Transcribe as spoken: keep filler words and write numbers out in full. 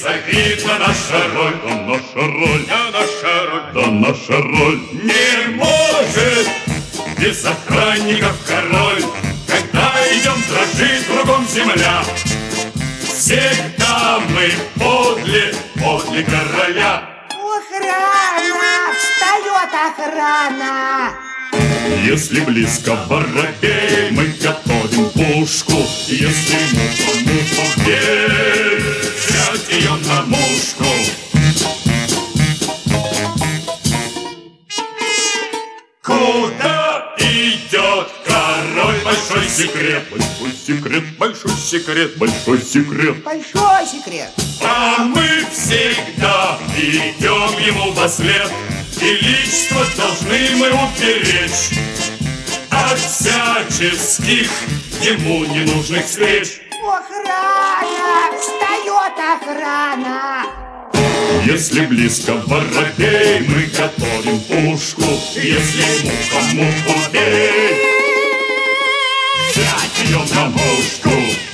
безобидна наша роль. Да наша роль, Да наша роль, да наша роль. не может без охранников король. Когда идем, дрожит кругом земля. Всегда мы подле, подле короля. Охрана! Встает охрана! Если близко воробей, мы готовим пушку. Если муха, муха, верь, взять ее на мушку. Куда идет король? Большой секрет. Большой секрет, Большой секрет. большой секрет. Большой секрет! А мы всегда идем ему вослед, и личство должны мы уберечь от всяческих ему ненужных встреч. Охрана! Встает охрана! Если близко воробей, мы готовим пушку. Если муха, муху бей, взять ее на мушку.